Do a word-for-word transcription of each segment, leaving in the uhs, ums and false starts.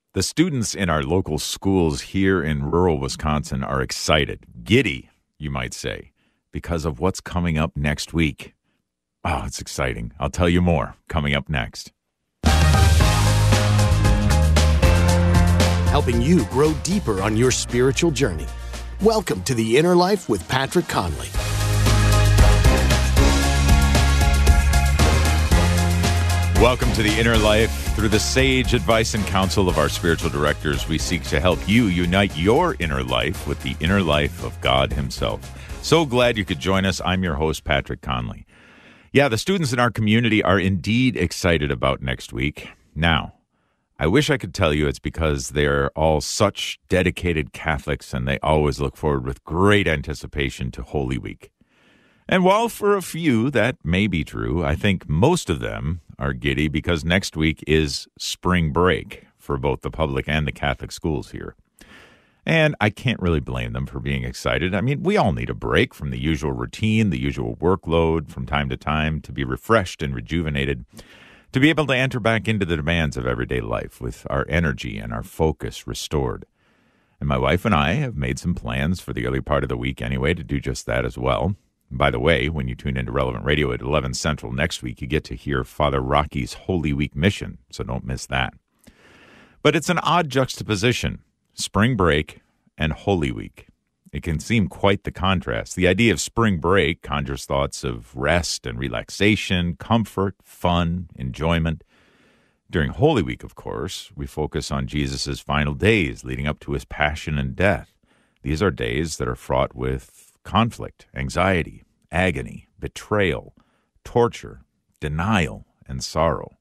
The students in our local schools here in rural Wisconsin are excited, giddy, you might say, because of what's coming up next week. Oh, it's exciting. I'll tell you more coming up next. Helping you grow deeper on your spiritual journey. Welcome to The Inner Life with Patrick Conley. Welcome to The Inner Life. Through the sage advice and counsel of our spiritual directors, we seek to help you unite your inner life with the inner life of God Himself. So glad you could join us. I'm your host, Patrick Conley. Yeah, the students in our community are indeed excited about next week. Now, I wish I could tell you it's because they're all such dedicated Catholics and they always look forward with great anticipation to Holy Week. And while for a few that may be true, I think most of them are giddy because next week is spring break for both the public and the Catholic schools here. And I can't really blame them for being excited. I mean, we all need a break from the usual routine, the usual workload from time to time to be refreshed and rejuvenated, to be able to enter back into the demands of everyday life with our energy and our focus restored. And my wife and I have made some plans for the early part of the week anyway to do just that as well. By the way, when you tune into Relevant Radio at eleven Central next week, you get to hear Father Rocky's Holy Week mission, so don't miss that. But it's an odd juxtaposition, spring break and Holy Week. It can seem quite the contrast. The idea of spring break conjures thoughts of rest and relaxation, comfort, fun, enjoyment. During Holy Week, of course, we focus on Jesus' final days leading up to his passion and death. These are days that are fraught with conflict, anxiety, agony, betrayal, torture, denial, and sorrow.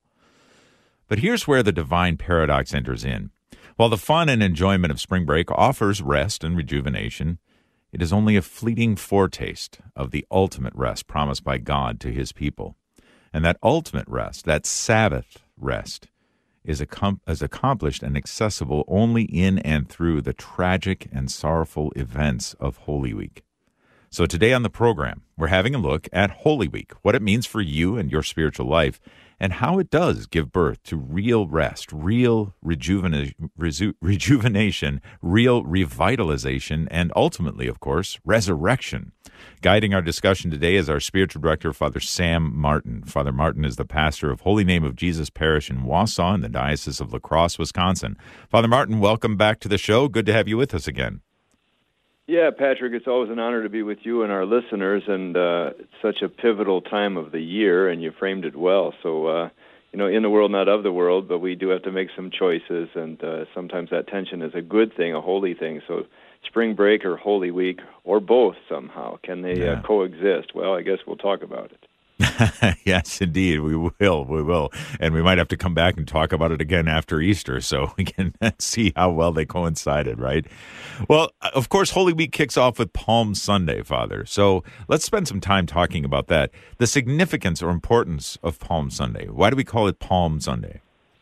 But here's where the divine paradox enters in. While the fun and enjoyment of spring break offers rest and rejuvenation, it is only a fleeting foretaste of the ultimate rest promised by God to his people. And that ultimate rest, that Sabbath rest, is, accom- is accomplished and accessible only in and through the tragic and sorrowful events of Holy Week. So today on the program, we're having a look at Holy Week, what it means for you and your spiritual life, and how it does give birth to real rest, real rejuvena- reju- rejuvenation, real revitalization, and ultimately, of course, resurrection. Guiding our discussion today is our spiritual director, Father Sam Martin. Father Martin is the pastor of Holy Name of Jesus Parish in Wausau in the Diocese of La Crosse, Wisconsin. Father Martin, welcome back to the show. Good to have you with us again. Yeah, Patrick, it's always an honor to be with you and our listeners, and uh, it's such a pivotal time of the year, and you framed it well. So, uh, you know, in the world, not of the world, but we do have to make some choices, and uh, sometimes that tension is a good thing, a holy thing. So spring break or Holy Week, or both somehow, can they yeah. uh, coexist? Well, I guess we'll talk about it. Yes, indeed, we will, we will. And we might have to come back and talk about it again after Easter so we can see how well they coincided, right? Well, of course, Holy Week kicks off with Palm Sunday, Father. So let's spend some time talking about that. The significance or importance of Palm Sunday. Why do we call it Palm Sunday?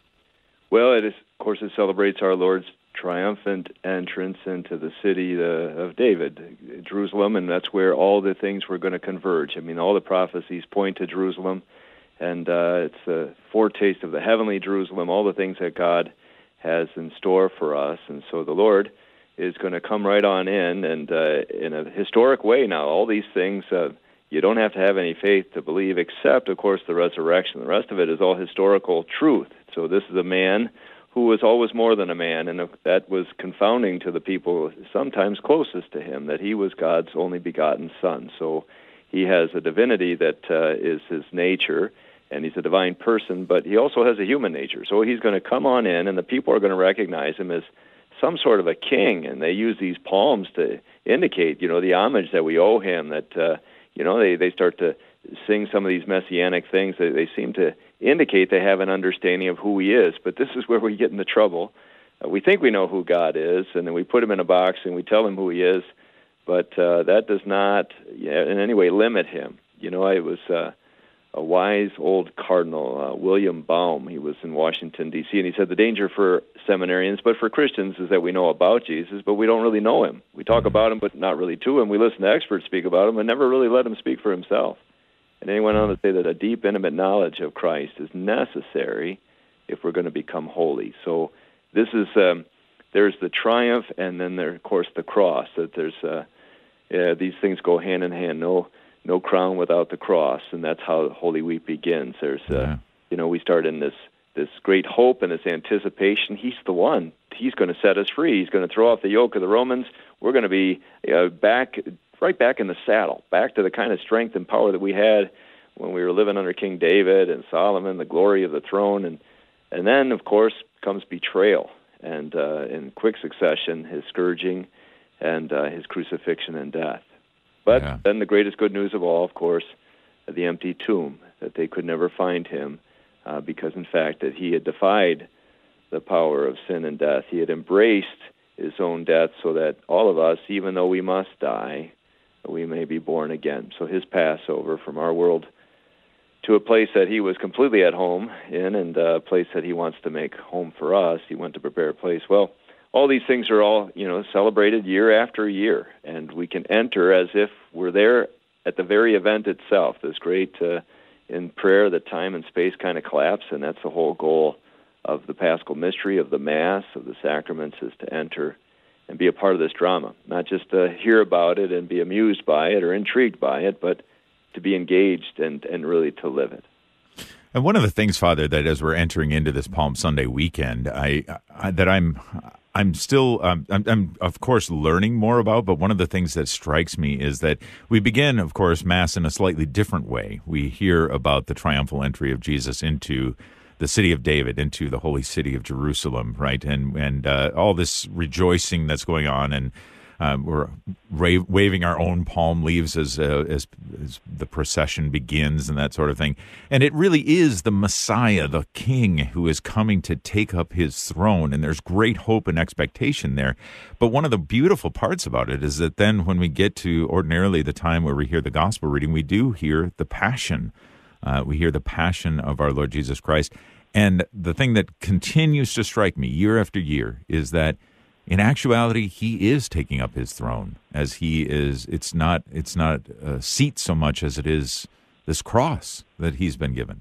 Well, it is, of course, it celebrates our Lord's triumphant entrance into the city the, of David, Jerusalem, and that's where all the things were going to converge. I mean, all the prophecies point to Jerusalem, and uh, it's a foretaste of the heavenly Jerusalem, all the things that God has in store for us. And so the Lord is going to come right on in, and uh, in a historic way now, all these things, uh, you don't have to have any faith to believe, except, of course, the resurrection. The rest of it is all historical truth. So this is a man who was always more than a man, and that was confounding to the people sometimes closest to him, that he was God's only begotten Son. So he has a divinity that uh, is his nature, and he's a divine person, but he also has a human nature. So he's going to come on in, and the people are going to recognize him as some sort of a king, and they use these palms to indicate, you know, the homage that we owe him, that, uh, you know, they, they start to sing some of these messianic things. They, they seem to indicate they have an understanding of who he is, but this is where we get into trouble. Uh, we think we know who God is, and then we put him in a box and we tell him who he is, but uh, that does not yeah, in any way limit him. You know, it was uh, a wise old cardinal, uh, William Baum. He was in Washington, D C, and he said the danger for seminarians, but for Christians, is that we know about Jesus, but we don't really know him. We talk about him, but not really to him. We listen to experts speak about him and never really let him speak for himself. And then he went on to say that a deep, intimate knowledge of Christ is necessary if we're going to become holy. So this is um, there's the triumph, and then there, of course, the cross. That there's uh, yeah, these things go hand in hand. No, no crown without the cross, and that's how Holy Week begins. There's, uh, yeah. you know, we start in this this great hope and this anticipation. He's the one. He's going to set us free. He's going to throw off the yoke of the Romans. We're going to be uh, back, right back in the saddle, back to the kind of strength and power that we had when we were living under King David and Solomon, the glory of the throne. And and then, of course, comes betrayal, and uh, in quick succession, his scourging and uh, his crucifixion and death. But yeah. then the greatest good news of all, of course, the empty tomb, that they could never find him uh, because, in fact, that he had defied the power of sin and death. He had embraced his own death so that all of us, even though we must die, we may be born again. So his Passover from our world to a place that he was completely at home in, and a place that he wants to make home for us. He went to prepare a place. Well, all these things are all, you know, celebrated year after year, and we can enter as if we're there at the very event itself. This great, uh, in prayer, the time and space kind of collapse, and that's the whole goal of the Paschal mystery, of the Mass, of the sacraments, is to enter and be a part of this drama, not just to hear about it and be amused by it or intrigued by it, but to be engaged and, and really to live it. And one of the things, Father, that as we're entering into this Palm Sunday weekend, I, I that I'm I'm still um, I'm, I'm of course learning more about, but one of the things that strikes me is that we begin, of course, Mass in a slightly different way. We hear about the triumphal entry of Jesus into the city of David, into the holy city of Jerusalem, right? And and uh, all this rejoicing that's going on, and uh, we're ra- waving our own palm leaves as, uh, as as the procession begins and that sort of thing. And it really is the Messiah, the King, who is coming to take up his throne, and there's great hope and expectation there. But one of the beautiful parts about it is that then when we get to ordinarily the time where we hear the gospel reading, we do hear the Passion. Uh, we hear the passion of our Lord Jesus Christ. And the thing that continues to strike me year after year is that in actuality, he is taking up his throne, as he is. It's not, it's not a seat so much as it is this cross that he's been given.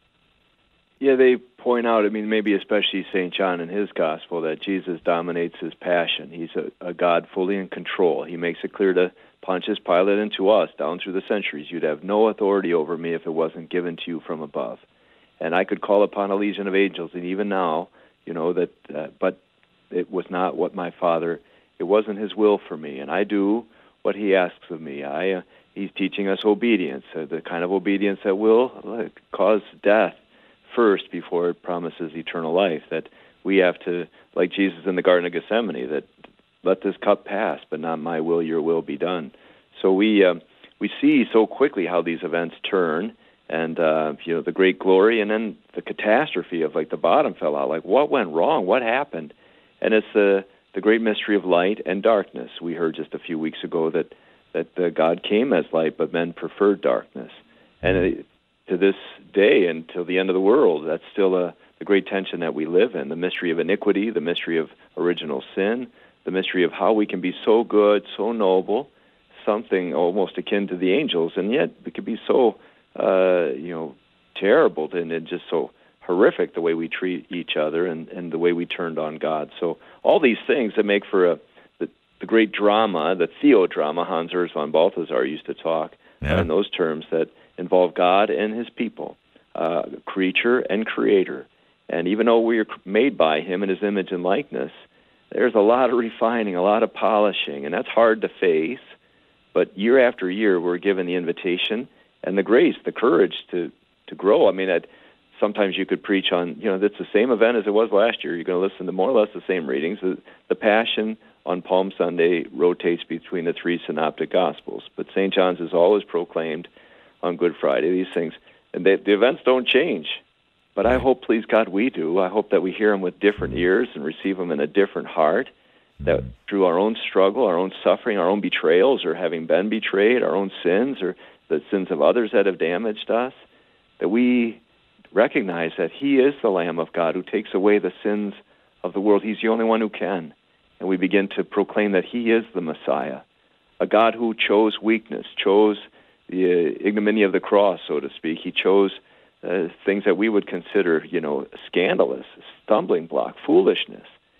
Yeah, they point out, I mean, maybe especially Saint John in his gospel, that Jesus dominates his passion. He's a, a God fully in control. He makes it clear to Pontius Pilate and to us down through the centuries, you'd have no authority over me if it wasn't given to you from above. And I could call upon a legion of angels, and even now, you know, that, uh, but it was not what my Father, it wasn't his will for me, and I do what he asks of me. I, uh, he's teaching us obedience, uh, the kind of obedience that will uh, cause death first before it promises eternal life, that we have to, like Jesus in the Garden of Gethsemane, that let this cup pass, but not my will, your will be done. So we uh, we see so quickly how these events turn, and uh, you know, the great glory, and then the catastrophe of like the bottom fell out. Like, what went wrong? What happened? And it's the the great mystery of light and darkness. We heard just a few weeks ago that that uh, God came as light, but men preferred darkness. And it, to this day, until the end of the world, that's still a the great tension that we live in. The mystery of iniquity, the mystery of original sin, the mystery of how we can be so good, so noble, something almost akin to the angels, and yet we could be so, uh, you know, terrible and, and just so horrific the way we treat each other and, and the way we turned on God. So all these things that make for a the, the great drama, the theodrama, Hans Urs von Balthasar used to talk yeah. in those terms, that involve God and his people, uh, creature and creator. And even though we are made by him in his image and likeness, there's a lot of refining, a lot of polishing, and that's hard to face. But year after year, we're given the invitation and the grace, the courage to, to grow. I mean, I'd, sometimes you could preach on, you know, that's the same event as it was last year. You're going to listen to more or less the same readings. The, the Passion on Palm Sunday rotates between the three synoptic Gospels. But Saint John's is always proclaimed on Good Friday, these things. And they, the events don't change. But I hope, please God, we do. I hope that we hear them with different ears and receive them in a different heart, that through our own struggle, our own suffering, our own betrayals, or having been betrayed, our own sins, or the sins of others that have damaged us, that we recognize that he is the Lamb of God who takes away the sins of the world. He's the only one who can. And we begin to proclaim that he is the Messiah, a God who chose weakness, chose the ignominy of the cross, so to speak. He chose uh, things that we would consider, you know, scandalous, stumbling block, foolishness.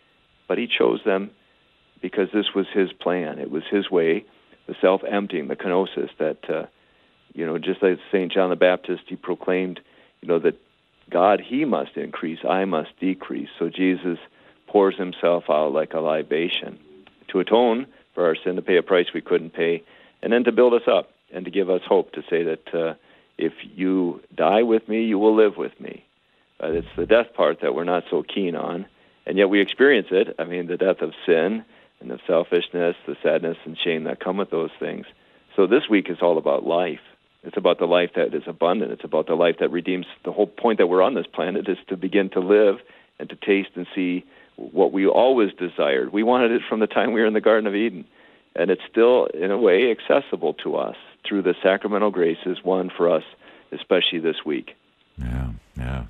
but he chose them because this was his plan. It was his way, the self-emptying, the kenosis, that, uh, you know, just like Saint John the Baptist, he proclaimed, you know, that God, he must increase, I must decrease. So Jesus pours himself out like a libation to atone for our sin, to pay a price we couldn't pay, and then to build us up and to give us hope, to say that uh, if you die with me, you will live with me. Uh, it's the death part that we're not so keen on, and yet we experience it. I mean, the death of sin and the selfishness, the sadness and shame that come with those things. So this week is all about life. It's about the life that is abundant. It's about the life that redeems. The whole point that we're on this planet is to begin to live and to taste and see what we always desired. We wanted it from the time we were in the Garden of Eden, and it's still, in a way, accessible to us through the sacramental graces won for us, especially this week. Yeah, yeah.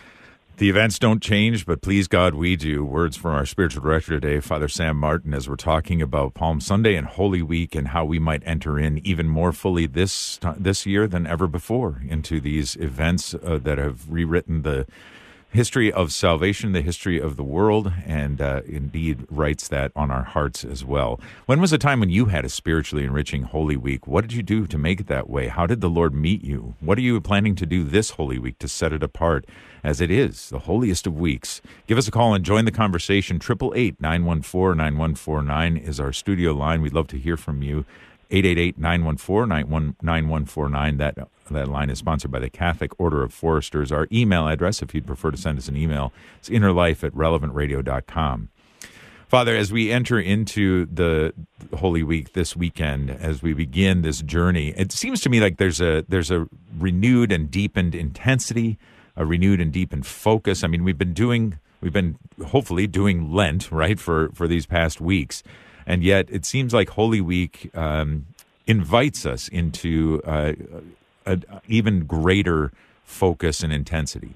The events don't change, but please God, we do. Words from our spiritual director today, Father Sam Martin, as we're talking about Palm Sunday and Holy Week and how we might enter in even more fully this this year than ever before into these events uh, that have rewritten the history of salvation, the history of the world, and uh, indeed writes that on our hearts as well. When was a time when you had a spiritually enriching Holy Week? What did you do to make it that way? How did the Lord meet you? What are you planning to do this Holy Week to set it apart as it is, the holiest of weeks? Give us a call and join the conversation. eight eight eight, nine one four, nine one four nine is our studio line. We'd love to hear from you. eight eight eight, nine one four, nine one four nine. That that line is sponsored by the Catholic Order of Foresters. Our email address, if you'd prefer to send us an email, is innerlife at relevant radio dot com. Father, as we enter into the Holy Week this weekend, as we begin this journey, it seems to me like there's a there's a renewed and deepened intensity, a renewed and deepened focus. I mean, we've been doing, we've been hopefully doing Lent, right, for, for these past weeks. And yet it seems like Holy Week um, invites us into uh, an even greater focus and intensity.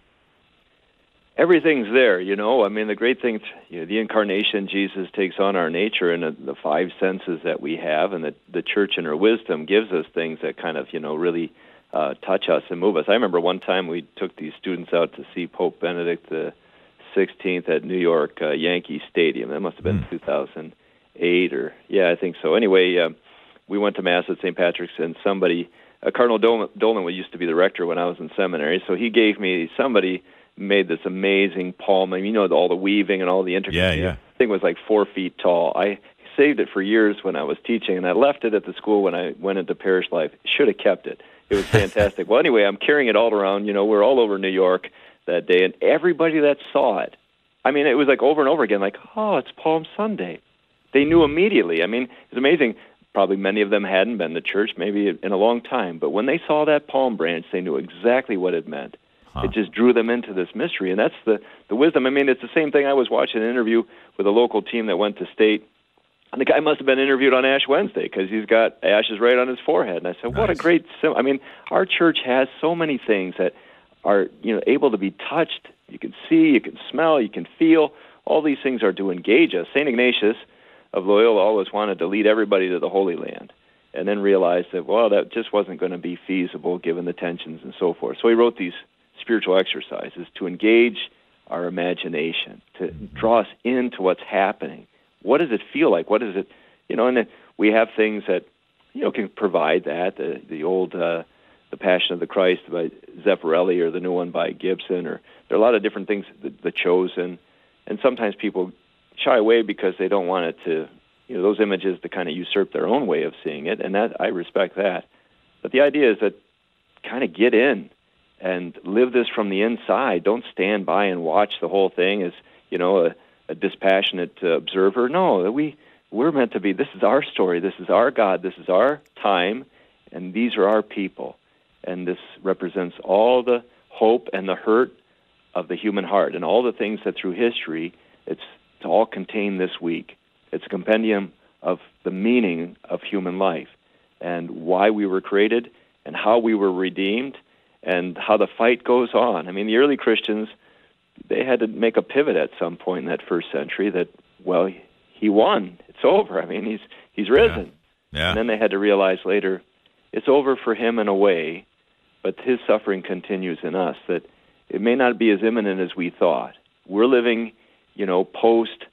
Everything's there, you know. I mean, the great thing, you know, the incarnation, Jesus takes on our nature and the, the five senses that we have, and the, the church in her wisdom gives us things that kind of, you know, really uh, touch us and move us. I remember one time we took these students out to see Pope Benedict the sixteenth at New York uh, Yankee Stadium. That must have been mm. two thousand eight or, yeah, I think so. Anyway, uh, we went to Mass at Saint Patrick's, and somebody, uh, Cardinal Dolan, Dolan used to be the rector when I was in seminary, so he gave me, somebody made this amazing palm, and you know, all the weaving and all the intricacies. Yeah, yeah. The thing was like four feet tall. I saved it for years when I was teaching, and I left it at the school when I went into parish life. Should have kept it. It was fantastic. Well, anyway, I'm carrying it all around. You know, we're all over New York that day, and everybody that saw it, I mean, it was like over and over again, like, oh, it's Palm Sunday. They knew immediately. I mean, it's amazing. Probably many of them hadn't been to church maybe in a long time, but when they saw that palm branch, they knew exactly what it meant. Huh. It just drew them into this mystery, and that's the, the wisdom. I mean, it's the same thing. I was watching an interview with a local team that went to state, and the guy must have been interviewed on Ash Wednesday because he's got ashes right on his forehead. And I said, nice. What a great sim-. I mean, our church has so many things that are, you know, able to be touched. You can see, you can smell, you can feel. All these things are to engage us. Saint Ignatius of Loyola always wanted to lead everybody to the Holy Land, and then realized that, well, that just wasn't going to be feasible given the tensions and so forth. So he wrote these spiritual exercises to engage our imagination, to draw us into what's happening. What does it feel like? What is it, you know, and then we have things that, you know, can provide that. The, the old, uh, The Passion of the Christ by Zeffirelli, or the new one by Gibson, or there are a lot of different things, the, the Chosen, and sometimes people shy away because they don't want it to, you know, those images to kind of usurp their own way of seeing it, and that I respect that. But the idea is that kind of get in and live this from the inside. Don't stand by and watch the whole thing as, you know, a, a dispassionate uh, observer. No, we, we're meant to be, this is our story, this is our God, this is our time, and these are our people. And this represents all the hope and the hurt of the human heart and all the things that through history it's, it's all contained this week. It's a compendium of the meaning of human life and why we were created and how we were redeemed and how the fight goes on. I mean, the early Christians, they had to make a pivot at some point in that first century that, well, he won. It's over. I mean, he's he's risen. Yeah. Yeah. And then they had to realize later, it's over for him in a way, but his suffering continues in us, that it may not be as imminent as we thought. We're living, you know, post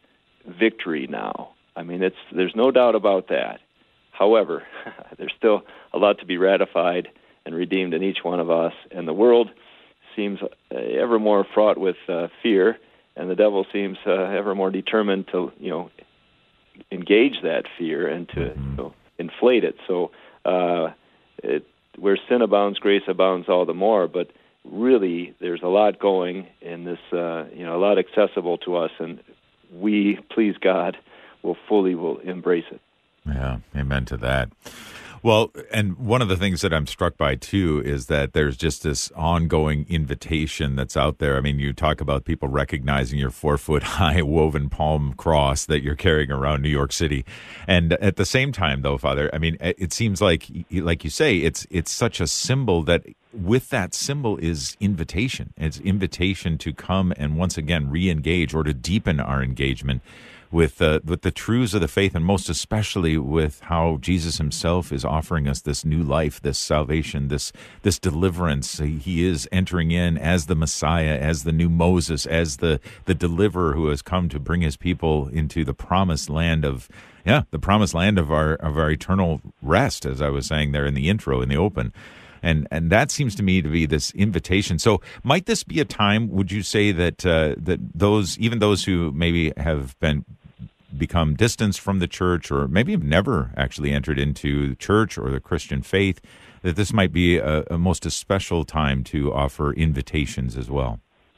victory now. I mean, it's there's no doubt about that. However, there's still a lot to be ratified and redeemed in each one of us, and the world seems uh, ever more fraught with uh, fear, and the devil seems uh, ever more determined to, you know, engage that fear and to mm-hmm. you know, inflate it. So uh, it, where sin abounds, grace abounds all the more, but really there's a lot going in this, uh, you know, a lot accessible to us, and we, please God, will fully will embrace it. Yeah, amen to that. Well, and one of the things that I'm struck by, too, is that there's just this ongoing invitation that's out there. I mean, you talk about people recognizing your four-foot-high woven palm cross that you're carrying around New York City. And at the same time, though, Father, I mean, it seems like, like you say, it's it's such a symbol that with that symbol is invitation. It's invitation to come and once again re-engage or to deepen our engagement with uh, with the truths of the faith, and most especially with how Jesus himself is offering us this new life, this salvation, this this deliverance. He is entering in as the Messiah, as the new Moses, as the, the deliverer who has come to bring his people into the promised land of, yeah, the promised land of our of our eternal rest, as I was saying there in the intro, in the open. And and that seems to me to be this invitation. So might this be a time, would you say, that uh, that those, even those who maybe have been become distanced from the church, or maybe have never actually entered into the church or the Christian faith, that this might be a, a most special time to offer invitations as well?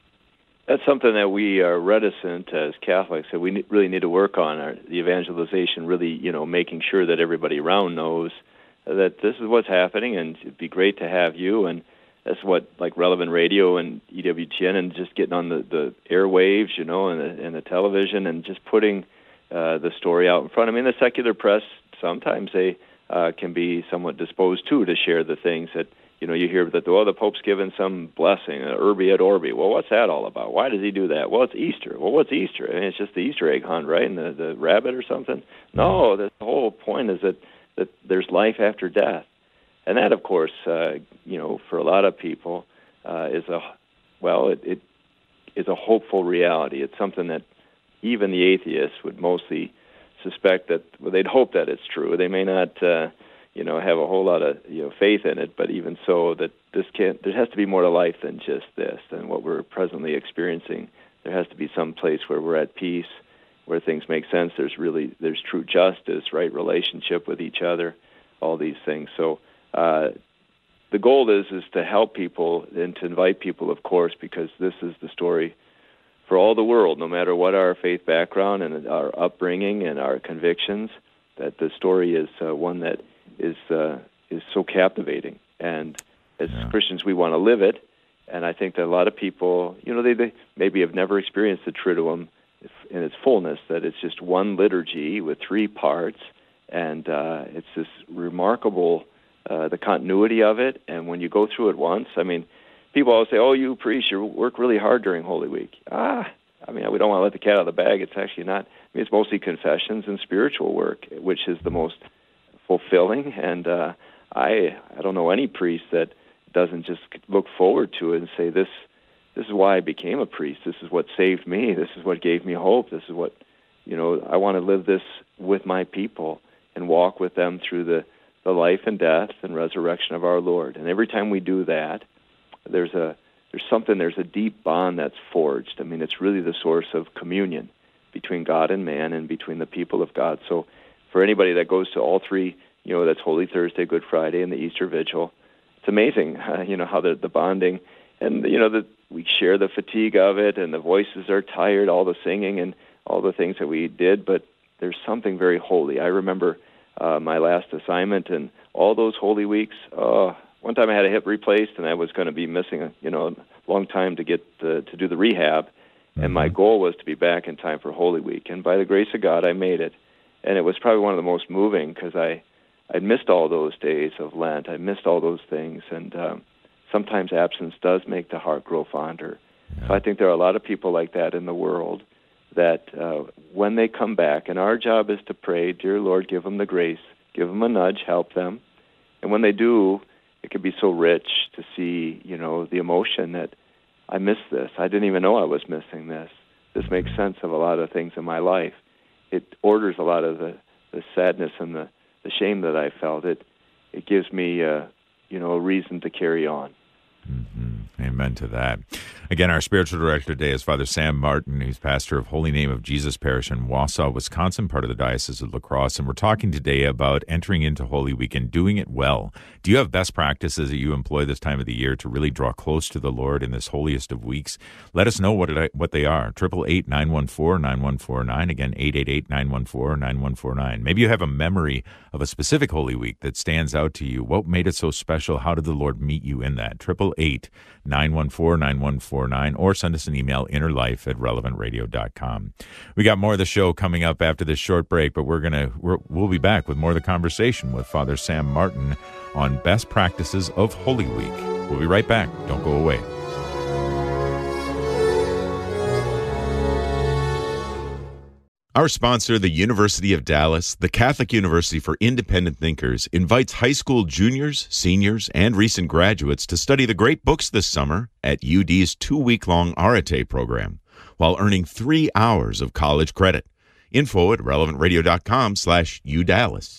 That's something that we are reticent as Catholics, that we really need to work on, our, the evangelization, really, you know, making sure that everybody around knows that this is what's happening, and it'd be great to have you, and that's what, like Relevant Radio and E W T N, and just getting on the, the airwaves, you know, and the, and the television, and just putting uh, the story out in front. I mean, the secular press, sometimes they uh, can be somewhat disposed, too, to share the things that, you know, you hear that, well, the Pope's given some blessing, uh, Urbi et Orbi. Well, what's that all about? Why does he do that? Well, it's Easter. Well, what's Easter? I mean, it's just the Easter egg hunt, right, and the, the rabbit or something? No, the whole point is that that there's life after death. And that, of course, uh, you know, for a lot of people uh, is a, well, it, it is a hopeful reality. It's something that even the atheists would mostly suspect that, well, they'd hope that it's true. They may not, uh, you know, have a whole lot of, you know, faith in it, but even so, that this can't, there has to be more to life than just this, than what we're presently experiencing. There has to be some place where we're at peace, where things make sense. There's really, there's true justice, right, relationship with each other, all these things. So uh, the goal is is to help people and to invite people, of course, because this is the story for all the world, no matter what our faith background and our upbringing and our convictions, that the story is uh, one that is uh, is so captivating. And as yeah. Christians, we want to live it. And I think that a lot of people, you know, they, they maybe have never experienced the Triduum in its fullness, that it's just one liturgy with three parts, and uh, it's this remarkable, uh, the continuity of it, and when you go through it once, I mean, people always say, oh, you priests, you work really hard during Holy Week. Ah, I mean, we don't want to let the cat out of the bag. It's actually not. I mean, it's mostly confessions and spiritual work, which is the most fulfilling, and uh, I, I don't know any priest that doesn't just look forward to it and say, this This is why I became a priest. This is what saved me. This is what gave me hope. This is what, you know, I want to live this with my people and walk with them through the, the life and death and resurrection of our Lord. And every time we do that, there's a there's something, there's a deep bond that's forged. I mean, it's really the source of communion between God and man and between the people of God. So for anybody that goes to all three, you know, that's Holy Thursday, Good Friday, and the Easter Vigil, it's amazing, uh, you know, how the, the bonding, and, you know, the we share the fatigue of it, and the voices are tired, all the singing and all the things that we did, but there's something very holy. I remember uh, my last assignment and all those Holy Weeks. Uh, one time I had a hip replaced, and I was going to be missing a you know, a long time to get the, to do the rehab, and my goal was to be back in time for Holy Week. And by the grace of God, I made it. And it was probably one of the most moving, because I I missed all those days of Lent. I missed all those things, and um, sometimes absence does make the heart grow fonder. Yeah. So I think there are a lot of people like that in the world that uh, when they come back, and our job is to pray, dear Lord, give them the grace, give them a nudge, help them. And when they do, it can be so rich to see, you know, the emotion that I missed this. I didn't even know I was missing this. This makes sense of a lot of things in my life. it orders a lot of the, the sadness and the, the shame that I felt. It it gives me, uh, you know, a reason to carry on. Mm-hmm. Amen to that. Again, our spiritual director today is Father Sam Martin, who's pastor of Holy Name of Jesus Parish in Wausau, Wisconsin, part of the Diocese of La Crosse. And we're talking today about entering into Holy Week and doing it well. Do you have best practices that you employ this time of the year to really draw close to the Lord in this holiest of weeks? Let us know what it, what they are. eight eight eight, nine one four, nine one four nine. Again, eight eight eight, nine one four, nine one four nine. Maybe you have a memory of a specific Holy Week that stands out to you. What made it so special? How did the Lord meet you in that? eight eight eight, nine one four, nine one four nine, or send us an email, innerlife at relevant radio dot com. We got more of the show coming up after this short break, but we're gonna we're, we'll be back with more of the conversation with Father Sam Martin on best practices of Holy Week. We'll be right back. Don't go away. Our sponsor, the University of Dallas, the Catholic University for Independent Thinkers, invites high school juniors, seniors, and recent graduates to study the great books this summer at U D's two-week-long Arete program, while earning three hours of college credit. Info at relevant radio dot com slash U Dallas.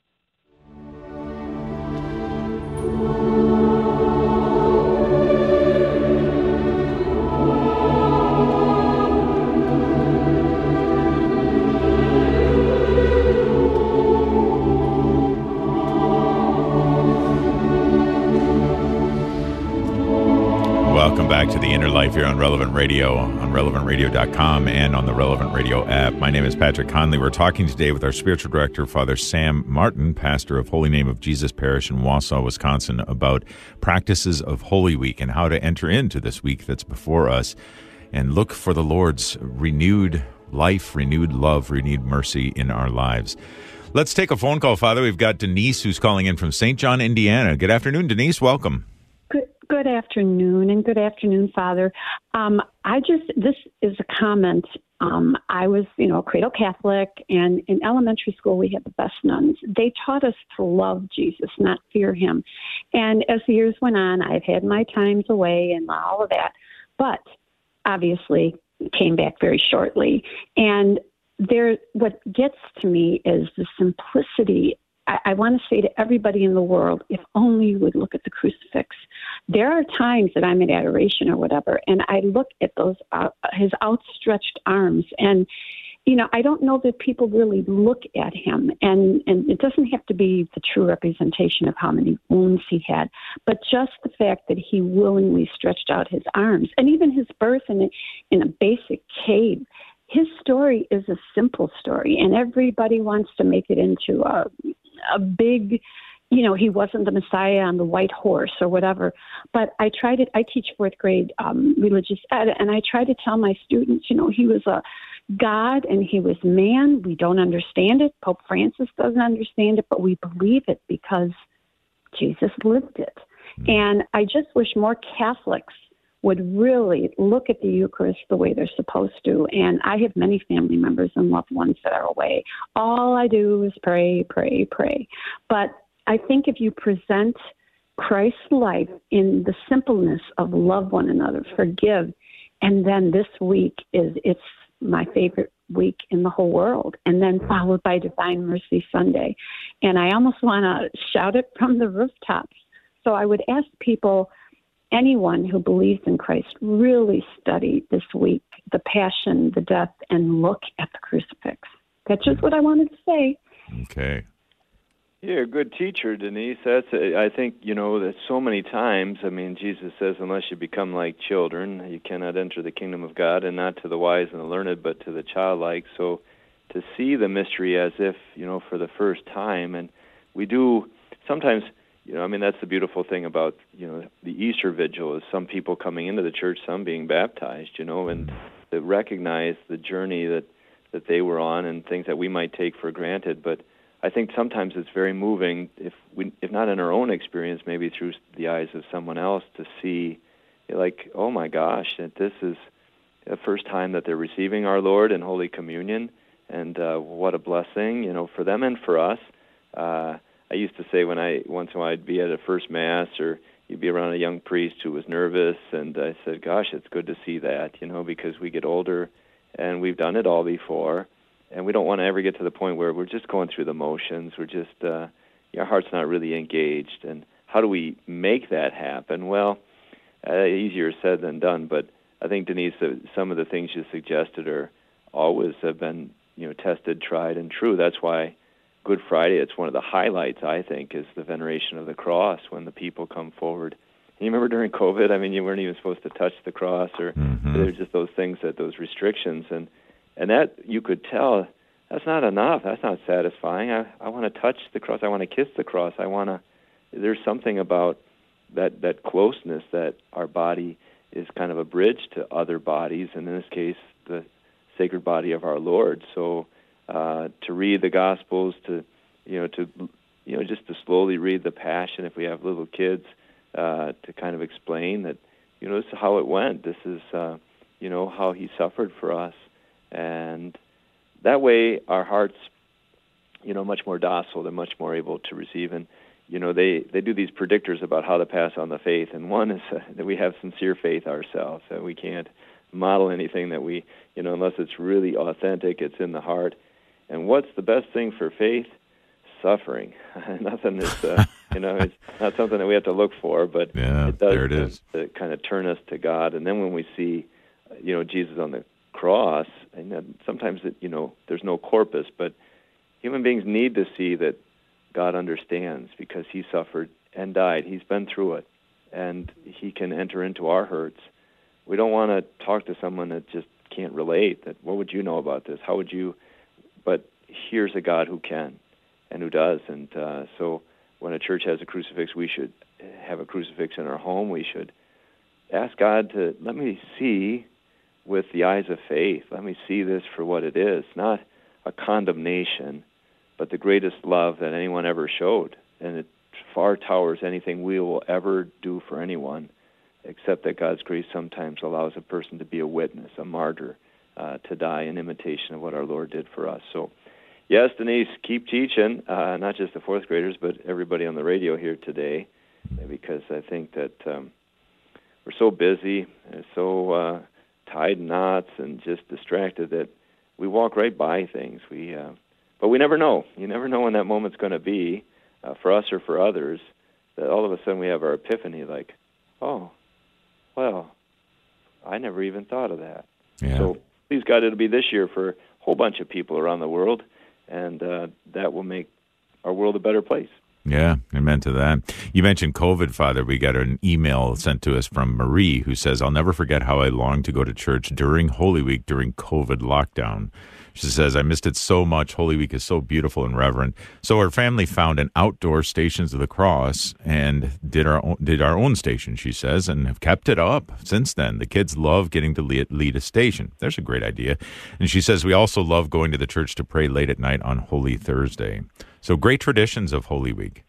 Welcome back to the Inner Life here on Relevant Radio, on relevant radio dot com, and on the Relevant Radio app. My name is Patrick Conley. We're talking today with our spiritual director, Father Sam Martin, pastor of Holy Name of Jesus Parish in Wausau, Wisconsin, about practices of Holy Week and how to enter into this week that's before us and look for the Lord's renewed life, renewed love, renewed mercy in our lives. Let's take a phone call, Father. We've got Denise, who's calling in from Saint John, Indiana. Good afternoon, Denise. Welcome. Good, good afternoon, and good afternoon, Father. Um, I just, this is a comment. Um, I was, you know, a cradle Catholic, and in elementary school we had the best nuns. They taught us to love Jesus, not fear him. And as the years went on, I've had my times away and all of that, but obviously came back very shortly. And there, what gets to me is the simplicity. I want to say to everybody in the world, if only you would look at the crucifix. There are times that I'm in adoration or whatever, and I look at those uh, his outstretched arms, and you know, I don't know that people really look at him, and and it doesn't have to be the true representation of how many wounds he had, but just the fact that he willingly stretched out his arms, and even his birth in a, in a basic cave. His story is a simple story, and everybody wants to make it into a a big, you know, he wasn't the Messiah on the white horse or whatever. But I try to, I teach fourth grade um, religious ed, and I try to tell my students, you know, he was a God and he was man. We don't understand it. Pope Francis doesn't understand it, but we believe it because Jesus lived it. Mm-hmm. And I just wish more Catholics would really look at the Eucharist the way they're supposed to. And I have many family members and loved ones that are away. All I do is pray, pray, pray. But I think if you present Christ's life in the simpleness of love one another, forgive, and then this week is, it's my favorite week in the whole world, and then followed by Divine Mercy Sunday. And I almost want to shout it from the rooftops. So I would ask people, anyone who believes in Christ, really study this week the passion, the death, and look at the crucifix. That's just what I wanted to say. Okay. Yeah, good teacher, Denise. That's a, I think, you know, that so many times, I mean, Jesus says, unless you become like children, you cannot enter the kingdom of God, and not to the wise and the learned, but to the childlike. So to see the mystery as if, you know, for the first time, and we do sometimes... You know, I mean, that's the beautiful thing about, you know, the Easter Vigil is some people coming into the church, some being baptized, you know, and to recognize the journey that, that they were on and things that we might take for granted. But I think sometimes it's very moving, if we, if not in our own experience, maybe through the eyes of someone else, to see, like, oh my gosh, that this is the first time that they're receiving our Lord in Holy Communion, and uh, what a blessing, you know, for them and for us. Uh, I used to say when I, once in a while I'd be at a first Mass or you'd be around a young priest who was nervous, and I said, gosh, it's good to see that, you know, because we get older and we've done it all before, and we we don't want to ever get to the point where we're just going through the motions. We're just, uh, our heart's not really engaged. And how do we make that happen? Well, uh, easier said than done. But I think, Denise, uh, some of the things you suggested are always have been, you know, tested, tried, and true. That's why Good Friday, it's one of the highlights, I think, is the veneration of the cross when the people come forward. You remember during COVID, I mean, you weren't even supposed to touch the cross, or mm-hmm. there's just those things, that those restrictions. And, and that, you could tell, that's not enough. That's not satisfying. I, I want to touch the cross. I want to kiss the cross. I want to, there's something about that, that closeness, that our body is kind of a bridge to other bodies, and in this case, the sacred body of our Lord. So uh, to read the Gospels, to, you know, to, you know, just to slowly read the Passion, if we have little kids, Uh, to kind of explain that, you know, this is how it went. This is, uh, you know, how he suffered for us. And that way our hearts, you know, much more docile. They're much more able to receive. And, you know, they, they do these predictors about how to pass on the faith. And one is uh, that we have sincere faith ourselves, that we can't model anything that we, you know, unless it's really authentic, it's in the heart. And what's the best thing for faith? Suffering. Nothing is, uh, you know, it's not something that we have to look for, but yeah, it does there it is. To kind of turn us to God. And then when we see, you know, Jesus on the cross, and then sometimes, it, you know, there's no corpus, but human beings need to see that God understands because he suffered and died. He's been through it, and he can enter into our hurts. We don't want to talk to someone that just can't relate, that, what would you know about this? How would you? But here's a God who can and who does. And uh, so when a church has a crucifix, we should have a crucifix in our home. We should ask God to let me see with the eyes of faith. Let me see this for what it is, not a condemnation, but the greatest love that anyone ever showed. And it far towers anything we will ever do for anyone, except that God's grace sometimes allows a person to be a witness, a martyr, uh, to die in imitation of what our Lord did for us. So, yes, Denise, keep teaching, uh, not just the fourth graders, but everybody on the radio here today, because I think that um, we're so busy and so uh, tied in knots and just distracted that we walk right by things. We, uh, but we never know. You never know when that moment's going to be, uh, for us or for others, that all of a sudden we have our epiphany, like, oh, well, I never even thought of that. Yeah. So please God, it'll be this year for a whole bunch of people around the world, and uh, that will make our world a better place. Yeah, amen to that. You mentioned COVID, Father. We got an email sent to us from Marie who says, I'll never forget how I longed to go to church during Holy Week during COVID lockdown. She says, I missed it so much. Holy Week is so beautiful and reverent. So her family found an outdoor Stations of the Cross and did our own, did our own station, she says, and have kept it up since then. The kids love getting to lead, lead a station. There's a great idea. And she says, we also love going to the church to pray late at night on Holy Thursday. So great traditions of Holy Week.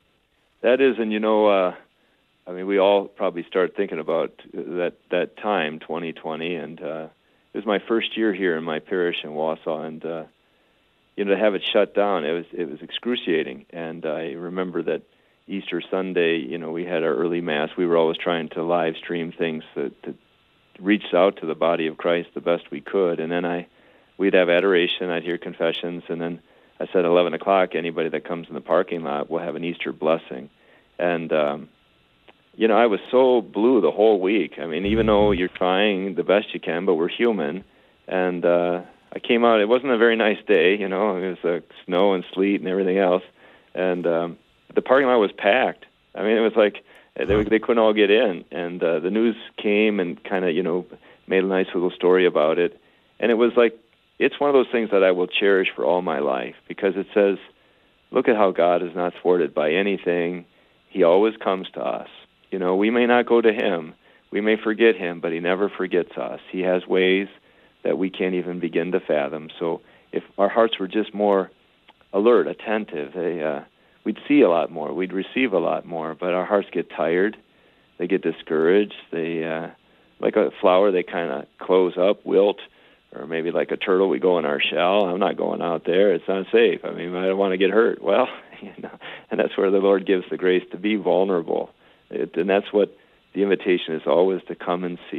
That is, and you know, uh, I mean, we all probably start thinking about that, that time, twenty twenty, and uh, it was my first year here in my parish in Wausau, and uh, you know, to have it shut down, it was it was excruciating. And I remember that Easter Sunday, you know, we had our early Mass. We were always trying to live stream things to, to reach out to the body of Christ the best we could. And then I, we'd have adoration, I'd hear confessions, and then I said eleven o'clock, anybody that comes in the parking lot will have an Easter blessing. And, um, you know, I was so blue the whole week. I mean, even though you're trying the best you can, but we're human. And uh, I came out, it wasn't a very nice day, you know, it was uh, snow and sleet and everything else. And um, the parking lot was packed. I mean, it was like they, they couldn't all get in. And uh, the news came and kind of, you know, made a nice little story about it. And it was like, it's one of those things that I will cherish for all my life, because it says, look at how God is not thwarted by anything. He always comes to us. You know, we may not go to him. We may forget him, but he never forgets us. He has ways that we can't even begin to fathom. So if our hearts were just more alert, attentive, they, uh, we'd see a lot more. We'd receive a lot more. But our hearts get tired. They get discouraged. They, uh, like a flower, they kind of close up, wilt. Or maybe like a turtle, we go in our shell. I'm not going out there. It's not safe. I mean, I don't want to get hurt. Well, you know, and that's where the Lord gives the grace to be vulnerable. It, and that's what the invitation is always, to come and see.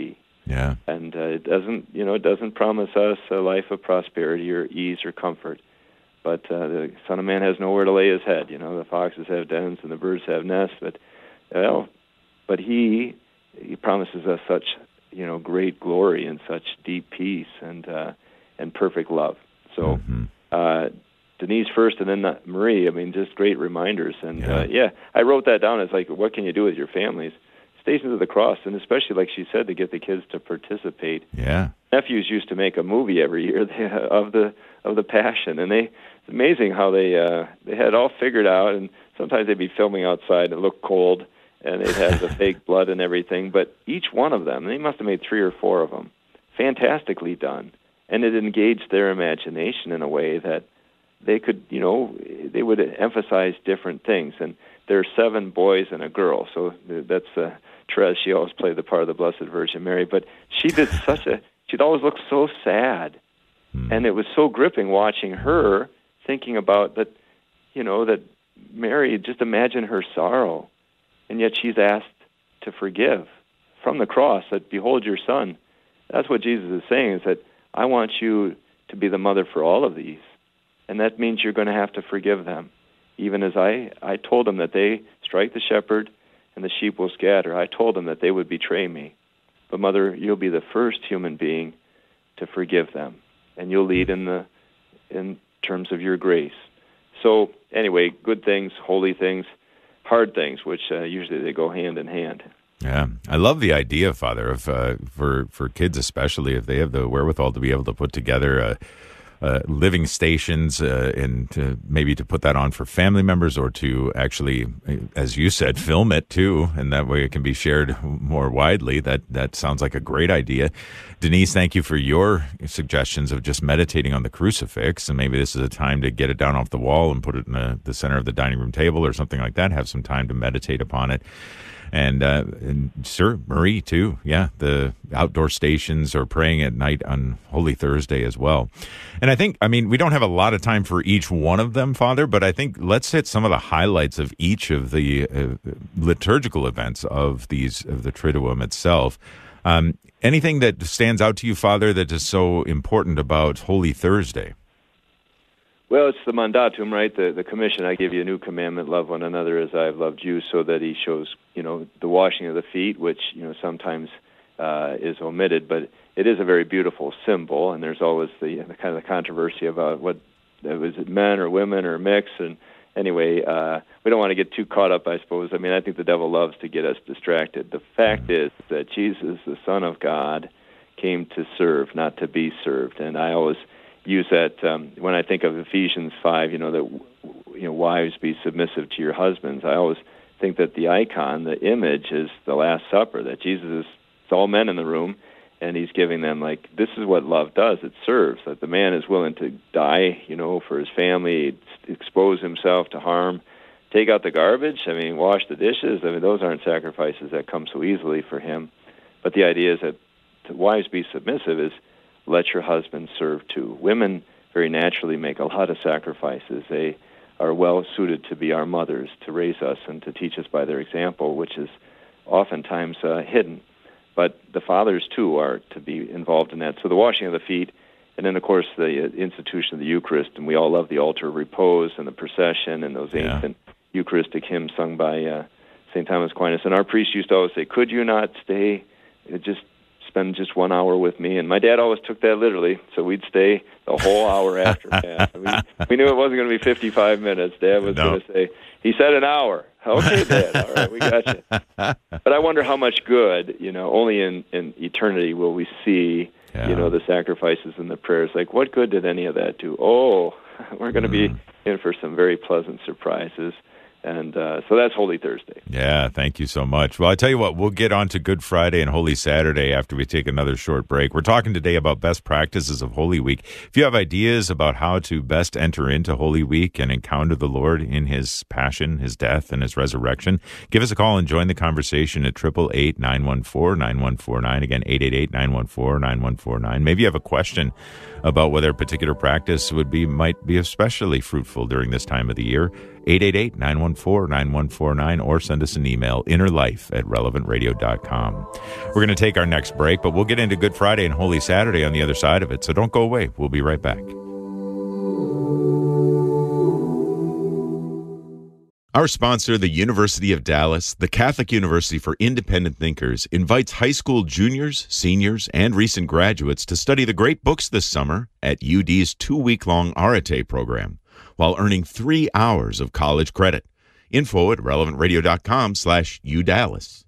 Yeah. And uh, it doesn't, you know, it doesn't promise us a life of prosperity or ease or comfort. But uh, the Son of Man has nowhere to lay his head. You know, the foxes have dens and the birds have nests. But, well, but he he promises us such, you know, great glory and such deep peace and uh, and perfect love. So, mm-hmm. uh, Denise first, and then Marie. I mean, just great reminders. And yeah. Uh, yeah, I wrote that down as like, what can you do with your families? Stations of the Cross, and especially, like she said, to get the kids to participate. Yeah, nephews used to make a movie every year of the of the Passion, and they it's amazing how they uh, they had it all figured out. And sometimes they'd be filming outside, and it looked cold, and they'd have the fake blood and everything. But each one of them, they must have made three or four of them, fantastically done, and it engaged their imagination in a way that they could, you know, they would emphasize different things. And there are seven boys and a girl, so that's uh, Therese. She always played the part of the Blessed Virgin Mary, but she did such a, she'd always look so sad, mm. and it was so gripping watching her thinking about that, you know, that Mary, just imagine her sorrow, and yet she's asked to forgive from the cross, that behold your son. That's what Jesus is saying, is that I want you to be the mother for all of these. And that means you're going to have to forgive them. Even as I, I told them that they strike the shepherd and the sheep will scatter, I told them that they would betray me. But Mother, you'll be the first human being to forgive them. And you'll lead in the in terms of your grace. So anyway, good things, holy things, hard things, which uh, usually they go hand in hand. Yeah, I love the idea, Father, of uh, for, for kids especially, if they have the wherewithal to be able to put together a Uh, living stations uh, and to maybe to put that on for family members, or to actually, as you said, film it too, and that way it can be shared more widely. That that sounds like a great idea. Denise, thank you for your suggestions of just meditating on the crucifix, and maybe this is a time to get it down off the wall and put it in the, the center of the dining room table or something like that. Have some time to meditate upon it. And, uh, and Sir Marie too. Yeah. The outdoor stations, or praying at night on Holy Thursday as well. And I think, I mean, we don't have a lot of time for each one of them, Father, but I think let's hit some of the highlights of each of the uh, liturgical events of these, of the Triduum itself. Um, anything that stands out to you, Father, that is so important about Holy Thursday? Well, it's the mandatum, right? The the commission. I give you a new commandment: love one another as I have loved you. So that he shows, you know, the washing of the feet, which you know sometimes uh, is omitted, but it is a very beautiful symbol. And there's always the, the kind of the controversy about what was it, men or women or mix. And anyway, uh, we don't want to get too caught up, I suppose. I mean, I think the devil loves to get us distracted. The fact is that Jesus, the Son of God, came to serve, not to be served. And I always use that um, when I think of Ephesians five, you know, that, you know, wives be submissive to your husbands. I always think that the icon, the image, is the Last Supper, that Jesus is, it's all men in the room, and he's giving them, like, this is what love does. It serves, that the man is willing to die, you know, for his family, expose himself to harm, take out the garbage, I mean, wash the dishes. I mean, those aren't sacrifices that come so easily for him. But the idea is that to wives be submissive is, let your husband serve too. Women very naturally make a lot of sacrifices. They are well suited to be our mothers, to raise us and to teach us by their example, which is oftentimes uh, hidden. But the fathers too are to be involved in that. So the washing of the feet, and then of course the institution of the Eucharist, and we all love the altar of repose and the procession and those yeah. ancient Eucharistic hymns sung by uh, Saint Thomas Aquinas. And our priest used to always say, could you not stay just spend just one hour with me? And my dad always took that literally, so we'd stay the whole hour after Mass. We, we knew it wasn't going to be fifty-five minutes. Dad was no. going to say, he said an hour. Okay, Dad, all right, we got you. But I wonder how much good, you know, only in, in eternity will we see, yeah. you know, the sacrifices and the prayers. Like, what good did any of that do? Oh, we're going to mm. be in for some very pleasant surprises. And uh, so that's Holy Thursday. Yeah, thank you so much. Well, I tell you what, we'll get on to Good Friday and Holy Saturday after we take another short break. We're talking today about best practices of Holy Week. If you have ideas about how to best enter into Holy Week and encounter the Lord in his passion, his death, and his resurrection, give us a call and join the conversation at eight eight eight, nine one four, nine one four nine. Again, eight eight eight, nine one four, nine one four nine. Maybe you have a question about whether a particular practice would be might be especially fruitful during this time of the year. eight eight eight, nine one four, nine one four nine or send us an email, innerlife at relevant radio dot com. We're going to take our next break, but we'll get into Good Friday and Holy Saturday on the other side of it, so don't go away. We'll be right back. Our sponsor, the University of Dallas, the Catholic University for Independent Thinkers, invites high school juniors, seniors, and recent graduates to study the great books this summer at U D's two-week-long Arate program, while earning three hours of college credit. Info at relevant radio dot com slash U Dallas.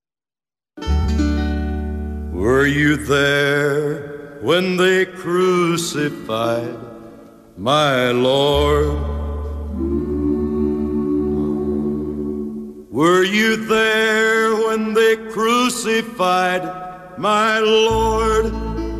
Were you there when they crucified my Lord? Were you there when they crucified my Lord?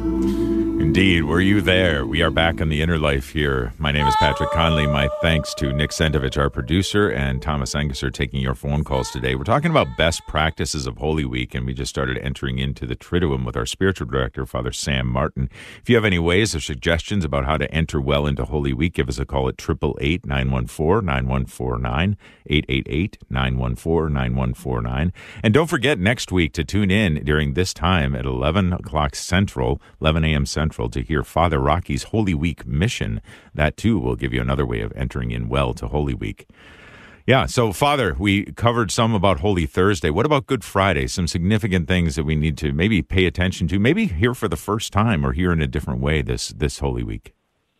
Indeed, were you there? We are back on the Inner Life here. My name is Patrick Conley. My thanks to Nick Sentovich, our producer, and Thomas Anguser taking your phone calls today. We're talking about best practices of Holy Week, and we just started entering into the Triduum with our spiritual director, Father Sam Martin. If you have any ways or suggestions about how to enter well into Holy Week, give us a call at eight eight eight, nine one four, nine one four nine, eight eight eight, nine one four, nine one four nine. And don't forget next week to tune in during this time at eleven o'clock Central, eleven a.m. Central, to hear Father Rocky's Holy Week mission. That, too, will give you another way of entering in well to Holy Week. Yeah, so, Father, we covered some about Holy Thursday. What about Good Friday? Some significant things that we need to maybe pay attention to, maybe hear for the first time or hear in a different way this, this Holy Week.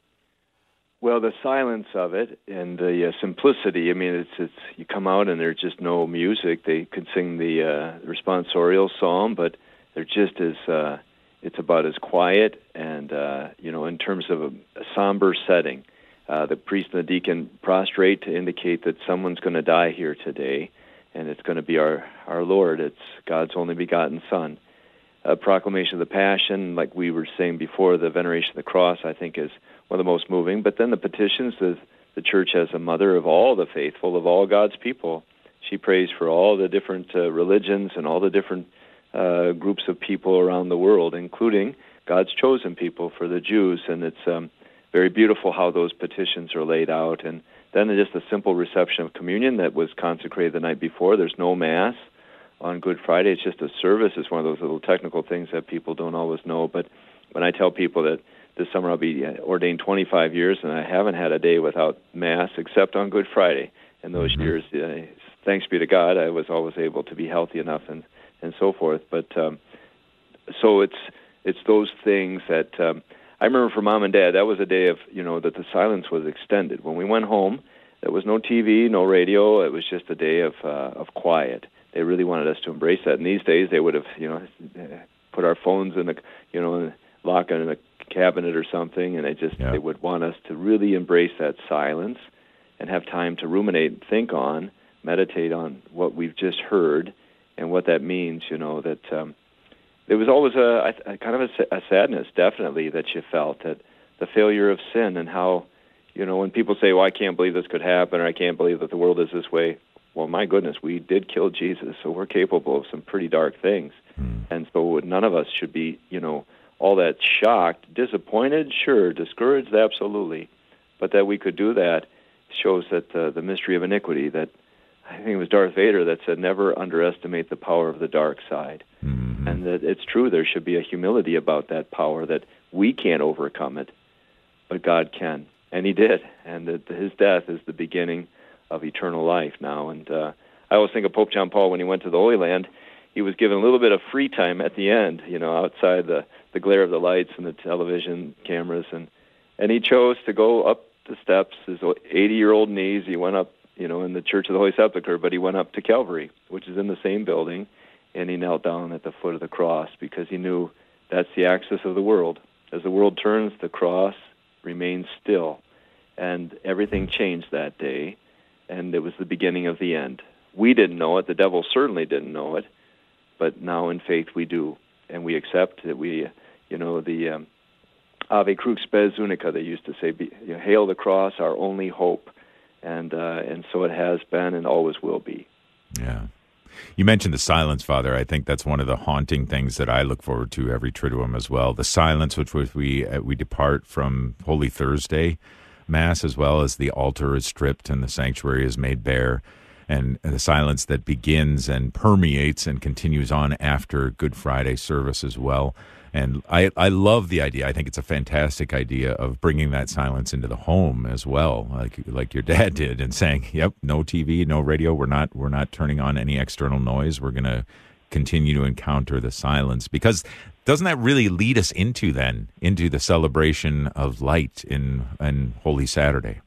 Well, the silence of it and the uh, simplicity. I mean, it's it's you come out and there's just no music. They could sing the uh, responsorial psalm, but they're just as... Uh, It's about as quiet and, uh, you know, in terms of a, a somber setting. Uh, the priest and the deacon prostrate to indicate that someone's going to die here today, and it's going to be our, our Lord. It's God's only begotten Son. A proclamation of the Passion, like we were saying before, the veneration of the cross, I think, is one of the most moving. But then the petitions, the, the Church as a mother of all the faithful, of all God's people. She prays for all the different uh, religions and all the different Uh, groups of people around the world, including God's chosen people for the Jews. And it's um, very beautiful how those petitions are laid out. And then just a simple reception of communion that was consecrated the night before. There's no Mass on Good Friday. It's just a service. It's one of those little technical things that people don't always know. But when I tell people that this summer I'll be ordained twenty-five years and I haven't had a day without Mass except on Good Friday. In those mm-hmm. years, uh, thanks be to God, I was always able to be healthy enough and and so forth. But um, so it's it's those things that um, I remember for Mom and Dad, that was a day of, you know, that the silence was extended. When we went home, there was no T V, no radio. It was just a day of uh, of quiet. They really wanted us to embrace that. And these days, they would have, you know, put our phones in a, you know, lock it in a cabinet or something, and they just yeah. they would want us to really embrace that silence and have time to ruminate and think on, meditate on what we've just heard. And what that means, you know, that um, there was always a, a kind of a, a sadness, definitely, that you felt, that the failure of sin and how, you know, when people say, well, I can't believe this could happen, or I can't believe that the world is this way. Well, my goodness, we did kill Jesus, so we're capable of some pretty dark things. Mm. And so none of us should be, you know, all that shocked, disappointed, sure, discouraged, absolutely. But that we could do that shows that uh, the mystery of iniquity, that I think it was Darth Vader that said, never underestimate the power of the dark side. Mm-hmm. And that it's true, there should be a humility about that power, that we can't overcome it, but God can. And he did. And that his death is the beginning of eternal life now. And uh, I always think of Pope John Paul when he went to the Holy Land. He was given a little bit of free time at the end, you know, outside the, the glare of the lights and the television cameras. And, and he chose to go up the steps, his eighty-year-old knees. He went up, you know, in the Church of the Holy Sepulchre, but he went up to Calvary, which is in the same building, and he knelt down at the foot of the cross because he knew that's the axis of the world. As the world turns, the cross remains still, and everything changed that day, and it was the beginning of the end. We didn't know it. The devil certainly didn't know it, but now in faith we do, and we accept that we, you know, the um, Ave Crux Spes Unica, they used to say, be, you know, hail the cross, our only hope. And uh, and so it has been and always will be. Yeah. You mentioned the silence, Father. I think that's one of the haunting things that I look forward to every Triduum as well. The silence with which we uh, we depart from Holy Thursday Mass, as well as the altar is stripped and the sanctuary is made bare, and the silence that begins and permeates and continues on after Good Friday service as well. And I, I love the idea. I think it's a fantastic idea of bringing that silence into the home as well, like like your dad did, and saying, "Yep, no T V, no radio. We're not we're not turning on any external noise. We're going to continue to encounter the silence." Because doesn't that really lead us into then into the celebration of light in in Holy Saturday?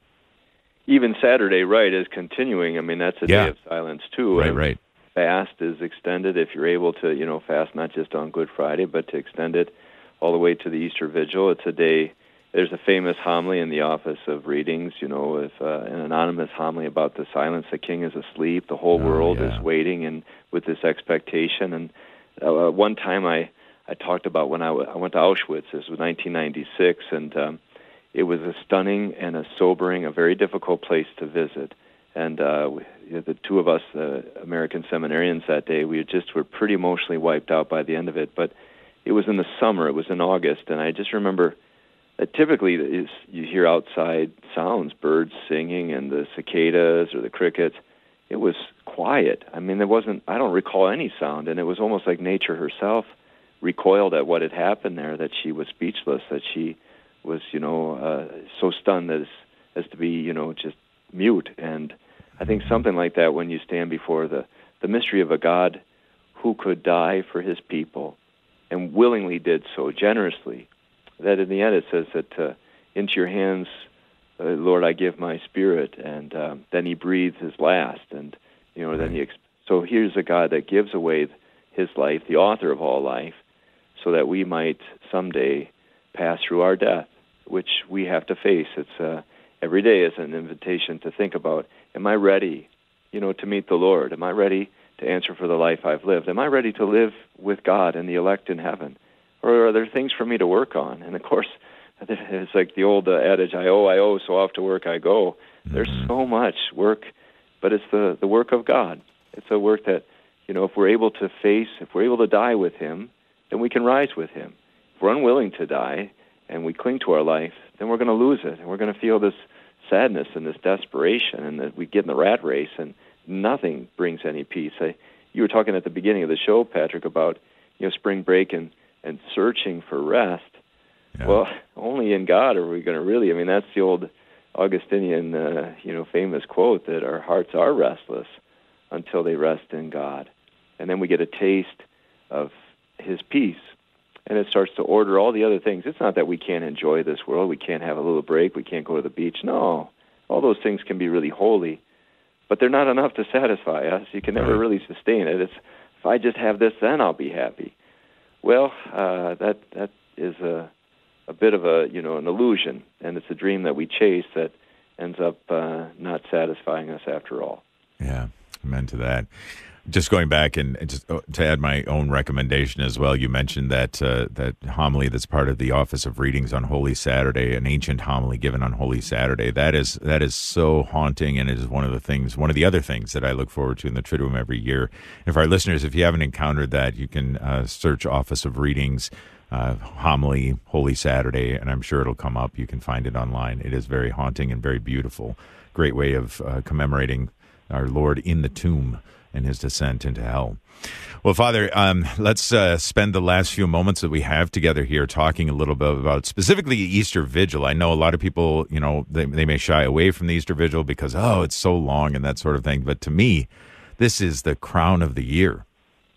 Even Saturday, right, is continuing. I mean, that's a Yeah. day of silence too. Right, And right. Fast is extended if you're able to, you know, fast not just on Good Friday, but to extend it all the way to the Easter Vigil. It's a day. There's a famous homily in the Office of Readings, you know, if, uh, an anonymous homily about the silence. The king is asleep. The whole Oh, world yeah. is waiting and with this expectation. And uh, one time I, I talked about when I, w- I went to Auschwitz. This was nineteen ninety-six, and um, it was a stunning and a sobering, a very difficult place to visit. And uh, we, the two of us, uh, American seminarians that day, we just were pretty emotionally wiped out by the end of it. But it was in the summer. It was in August. And I just remember that typically is, you hear outside sounds, birds singing and the cicadas or the crickets. It was quiet. I mean, there wasn't, I don't recall any sound. And it was almost like nature herself recoiled at what had happened there, that she was speechless, that she was, you know, uh, so stunned as, as to be, you know, just mute. And I think something like that, when you stand before the, the mystery of a God who could die for his people and willingly did so generously, that in the end it says that uh, into your hands, uh, Lord, I give my spirit, and uh, then he breathes his last. And, you know, then he, ex- so here's a God that gives away his life, the author of all life, so that we might someday pass through our death, which we have to face. It's uh, every day is an invitation to think about, am I ready, you know, to meet the Lord? Am I ready to answer for the life I've lived? Am I ready to live with God and the elect in heaven? Or are there things for me to work on? And, of course, it's like the old uh, adage, I owe, I owe, so off to work I go. Mm-hmm. There's so much work, but it's the, the work of God. It's a work that, you know, if we're able to face, if we're able to die with him, then we can rise with him. If we're unwilling to die and we cling to our life, then we're going to lose it, and we're going to feel this sadness and this desperation, and that we get in the rat race, and nothing brings any peace. I, you were talking at the beginning of the show, Patrick, about, you know, spring break and, and searching for rest. Yeah. Well, only in God are we going to really, I mean, that's the old Augustinian, uh, you know, famous quote that our hearts are restless until they rest in God. And then we get a taste of his peace, and it starts to order all the other things. It's not that we can't enjoy this world, we can't have a little break, we can't go to the beach. No, all those things can be really holy, but they're not enough to satisfy us. You can never Right. really sustain it. It's, if I just have this, then I'll be happy. Well, uh, that that is a a bit of a, you know, an illusion, and it's a dream that we chase that ends up uh, not satisfying us after all. Yeah, amen to that. Just going back and just to add my own recommendation as well, you mentioned that uh, that homily that's part of the Office of Readings on Holy Saturday, an ancient homily given on Holy Saturday. That is that is so haunting, and it is one of the things, one of the other things that I look forward to in the Triduum every year. And for our listeners, if you haven't encountered that, you can uh, search Office of Readings uh, homily Holy Saturday, and I'm sure it'll come up. You can find it online. It is very haunting and very beautiful. Great way of uh, commemorating our Lord in the tomb and his descent into hell. Well, Father, um, let's uh, spend the last few moments that we have together here talking a little bit about specifically Easter Vigil. I know a lot of people, you know, they, they may shy away from the Easter Vigil because, oh, it's so long and that sort of thing. But to me, this is the crown of the year.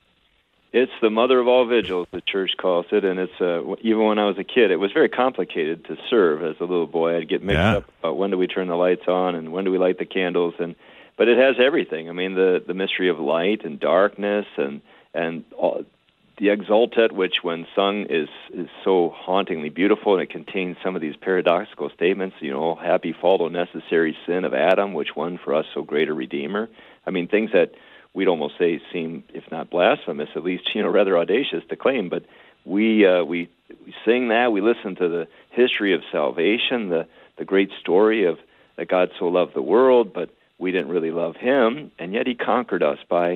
It's the mother of all vigils, the church calls it, and it's uh, even when I was a kid, it was very complicated to serve as a little boy. I'd get mixed Yeah. up about when do we turn the lights on and when do we light the candles, and but it has everything. I mean, the the mystery of light and darkness, and and all, the Exultet, which when sung is is so hauntingly beautiful, and it contains some of these paradoxical statements. You know, happy fall, O necessary sin of Adam, which won for us so great a Redeemer. I mean, things that we'd almost say seem, if not blasphemous, at least, you know, rather audacious to claim. But we uh, we we sing that. We listen to the history of salvation, the the great story of that God so loved the world, but we didn't really love him, and yet he conquered us by,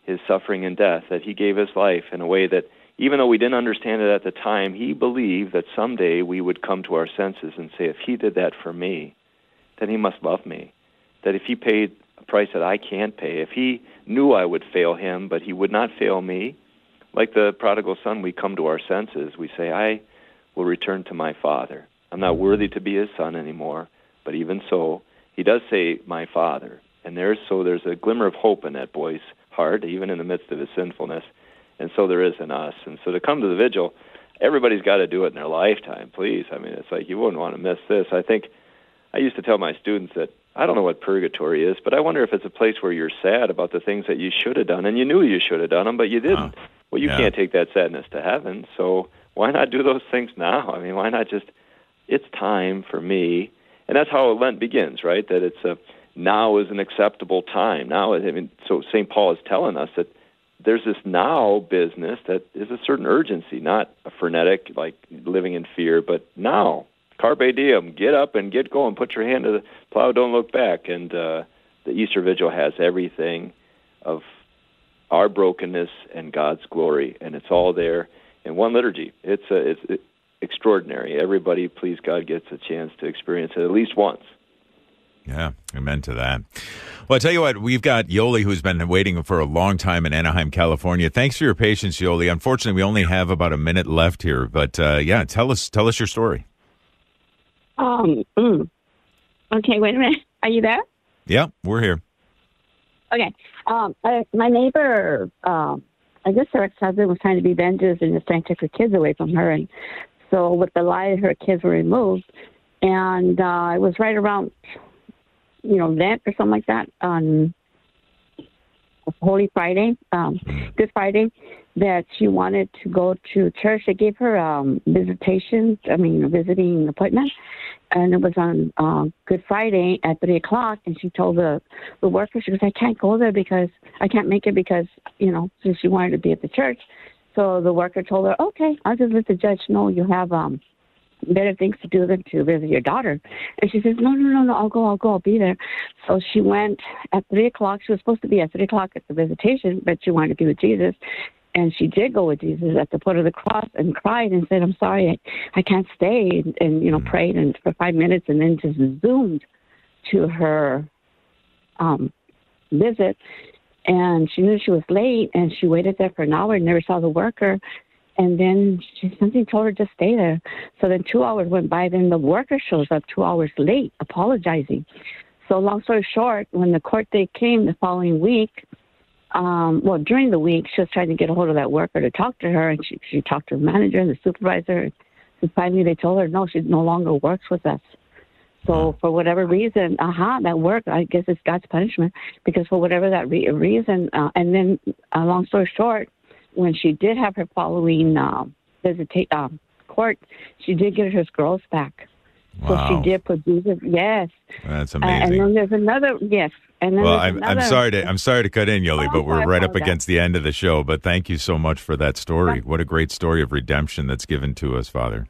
his suffering and death, that he gave his life in a way that, even though we didn't understand it at the time, he believed that someday we would come to our senses and say, if he did that for me, then he must love me. That if he paid a price that I can't pay, if he knew I would fail him, but he would not fail me, like the prodigal son, we come to our senses. We say, I will return to my father. I'm not worthy to be his son anymore, but even so, he does say, my father. And there's so there's a glimmer of hope in that boy's heart, even in the midst of his sinfulness. And so there is in us. And so to come to the vigil, everybody's got to do it in their lifetime, please. I mean, it's like you wouldn't want to miss this. I think I used to tell my students that I don't know what purgatory is, but I wonder if it's a place where you're sad about the things that you should have done, and you knew you should have done them, but you didn't. Oh, well, you yeah. can't take that sadness to heaven, so why not do those things now? I mean, why not just, it's time for me. And that's how Lent begins, right? That it's a, now is an acceptable time. Now, I mean, so Saint Paul is telling us that there's this now business that is a certain urgency, not a frenetic, like living in fear, but now. Carpe diem, get up and get going. Put your hand to the plow, don't look back. And uh, the Easter Vigil has everything of our brokenness and God's glory, and it's all there in one liturgy. It's a, it's extraordinary. Everybody, please God, gets a chance to experience it at least once. Yeah, amen to that. Well, I tell you what, we've got Yoli, who's been waiting for a long time in Anaheim, California. Thanks for your patience, Yoli. Unfortunately, we only have about a minute left here, but uh, yeah, tell us tell us your story. Um. Mm. Okay, wait a minute. Are you there? Yeah, we're here. Okay. Um. I, my neighbor, um, I guess her ex-husband was trying to be vengeance and just trying to take her kids away from her, and so with the lie, her kids were removed, and uh, it was right around, you know, Lent or something like that on Holy Friday, um, Good Friday, that she wanted to go to church. They gave her um, visitation, I mean, a visiting appointment, and it was on uh, Good Friday at three o'clock, and she told the, the worker, she goes, I can't go there because, I can't make it because, you know, so she wanted to be at the church. So the worker told her, okay, I'll just let the judge know you have um, better things to do than to visit your daughter. And she says, no, no, no, no, I'll go, I'll go, I'll be there. So she went at three o'clock. She was supposed to be at three o'clock at the visitation, but she wanted to be with Jesus. And she did go with Jesus at the foot of the cross and cried and said, I'm sorry, I, I can't stay. And, and, you know, prayed and for five minutes and then just zoomed to her um, visit. And she knew she was late, and she waited there for an hour and never saw the worker. And then she, something told her to stay there. So then two hours went by. Then the worker shows up two hours late, apologizing. So long story short, when the court date came the following week, um, well, during the week, she was trying to get a hold of that worker to talk to her. And she, she talked to the manager and the supervisor. And finally, they told her, no, she no longer works with us. So for whatever reason, aha, uh-huh, that worked. I guess it's God's punishment. Because for whatever that re- reason, uh, and then, uh, long story short, when she did have her following uh, visitation uh, court, she did get her girls back. Wow. So she did put Jesus. Yes, that's Uh, amazing. and then there's another. Yes, and then well, there's I'm, another, I'm sorry to I'm sorry to cut in, Yoli, oh, but we're right up that. against the end of the show. But thank you so much for that story. What a great story of redemption that's given to us, Father.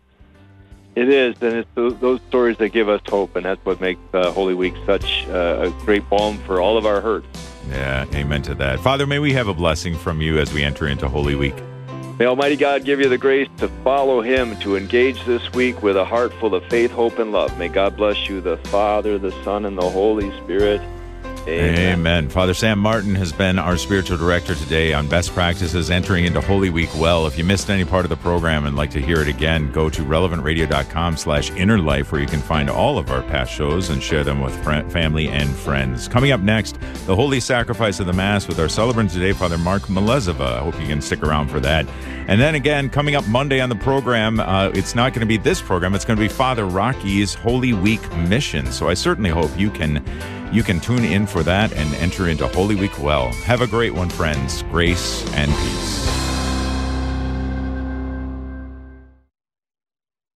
It is, and it's those, those stories that give us hope, and that's what makes uh, Holy Week such uh, a great balm for all of our hurts. Yeah, amen to that. Father, may we have a blessing from you as we enter into Holy Week. May Almighty God give you the grace to follow Him, to engage this week with a heart full of faith, hope, and love. May God bless you, the Father, the Son, and the Holy Spirit. Amen. Amen. Father Sam Martin has been our spiritual director today on best practices entering into Holy Week well. If you missed any part of the program and like to hear it again, go to relevant radio dot com slash inner life, where you can find all of our past shows and share them with friend, family and friends. Coming up next, the Holy Sacrifice of the Mass with our celebrant today, Father Mark Melezova. I hope you can stick around for that. And then again, coming up Monday on the program, uh, it's not going to be this program. It's going to be Father Rocky's Holy Week Mission. So I certainly hope you can you can tune in for that and enter into Holy Week well. Have a great one, friends. Grace and peace.